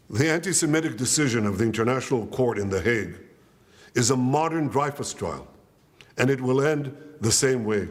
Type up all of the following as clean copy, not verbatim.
The anti-Semitic decision of the International Court in The Hague is a modern Dreyfus trial, and it will end the same way.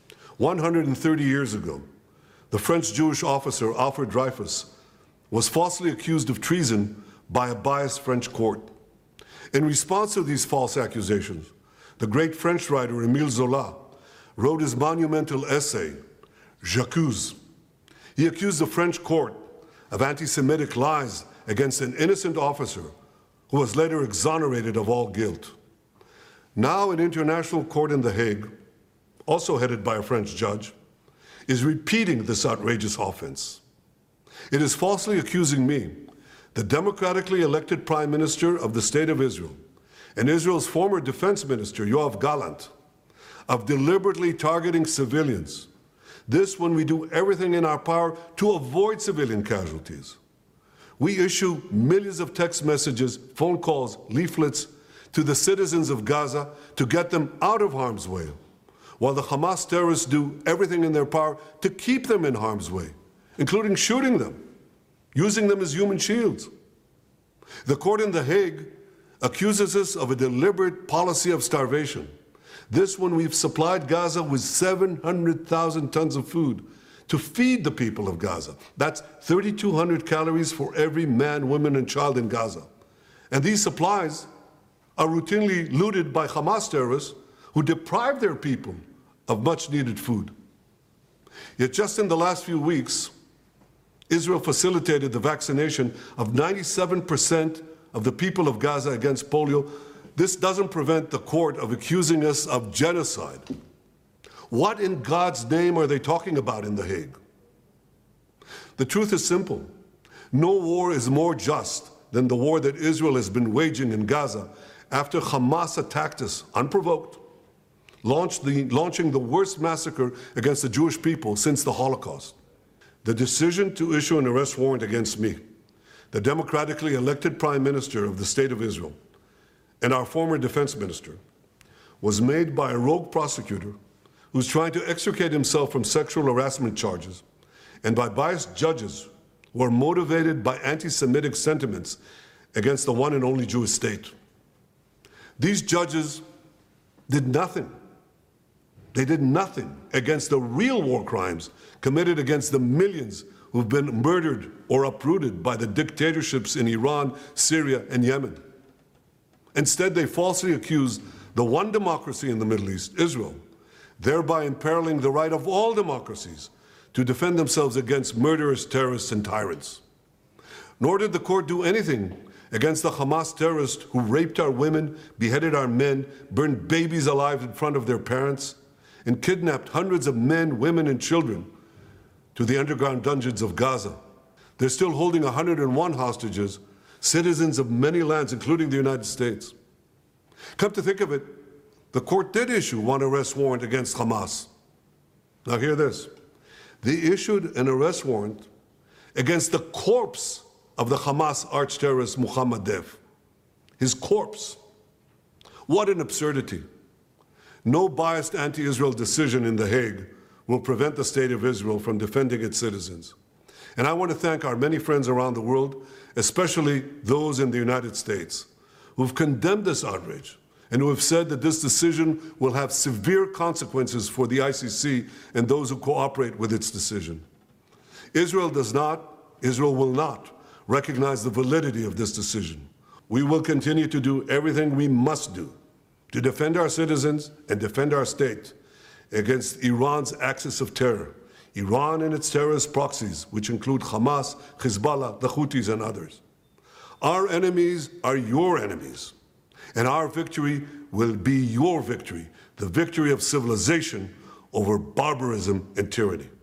130 years ago, the French Jewish officer Alfred Dreyfus was falsely accused of treason by a biased French court. In response to these false accusations, the great French writer Émile Zola wrote his monumental essay, J'accuse. He accused the French court of anti-Semitic lies against an innocent officer who was later exonerated of all guilt. Now an international court in The Hague, also headed by a French judge, is repeating this outrageous offense. It is falsely accusing me, the democratically elected Prime Minister of the State of Israel, and Israel's former Defense Minister, Yoav Gallant, of deliberately targeting civilians. This when we do everything in our power to avoid civilian casualties. We issue millions of text messages, phone calls, leaflets to the citizens of Gaza to get them out of harm's way, while the Hamas terrorists do everything in their power to keep them in harm's way, including shooting them, using them as human shields. The court in The Hague accuses us of a deliberate policy of starvation. This when we've supplied Gaza with 700,000 tons of food to feed the people of Gaza. That's 3,200 calories for every man, woman, and child in Gaza. And these supplies are routinely looted by Hamas terrorists who deprive their people of much-needed food. Yet just in the last few weeks, Israel facilitated the vaccination of 97% of the people of Gaza against polio. This doesn't prevent the court of accusing us of genocide. What in God's name are they talking about in The Hague? The truth is simple. No war is more just than the war that Israel has been waging in Gaza after Hamas attacked us unprovoked, launching the worst massacre against the Jewish people since the Holocaust. The decision to issue an arrest warrant against me, the democratically elected Prime Minister of the State of Israel, and our former Defense Minister, was made by a rogue prosecutor who's trying to extricate himself from sexual harassment charges, and by biased judges who are motivated by anti-Semitic sentiments against the one and only Jewish state. These judges did nothing. They did nothing against the real war crimes committed against the millions who've been murdered or uprooted by the dictatorships in Iran, Syria, and Yemen. Instead, they falsely accused the one democracy in the Middle East, Israel, thereby imperiling the right of all democracies to defend themselves against murderous terrorists and tyrants. Nor did the court do anything against the Hamas terrorists who raped our women, beheaded our men, burned babies alive in front of their parents, and kidnapped hundreds of men, women, and children to the underground dungeons of Gaza. They're still holding 101 hostages, citizens of many lands, including the United States. Come to think of it, the court did issue one arrest warrant against Hamas. Now hear this. They issued an arrest warrant against the corpse of the Hamas arch-terrorist Mohammed Deif. His corpse. What an absurdity. No biased anti-Israel decision in The Hague will prevent the State of Israel from defending its citizens. And I want to thank our many friends around the world, especially those in the United States, who've condemned this outrage and who have said that this decision will have severe consequences for the ICC and those who cooperate with its decision. Israel will not recognize the validity of this decision. We will continue to do everything we must do to defend our citizens and defend our state against Iran's axis of terror, Iran and its terrorist proxies, which include Hamas, Hezbollah, the Houthis, and others. Our enemies are your enemies, and our victory will be your victory, the victory of civilization over barbarism and tyranny.